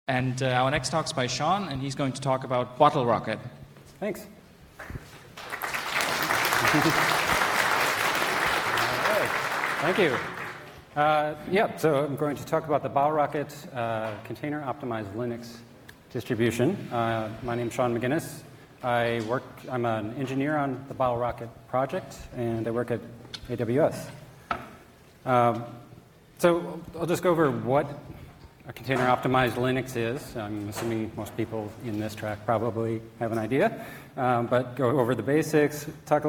And our next talk's by Sean, and he's going to talk about Bottle Rocket. Thanks. Thank you. So I'm going to talk about the Bottle Rocket container-optimized Linux distribution. My name's Sean McGinnis. I'm an engineer on the Bottle Rocket project, and I work at AWS. So I'll just go over what a container-optimized Linux is. I'm assuming most people in this track probably have an idea, but go over the basics, talk a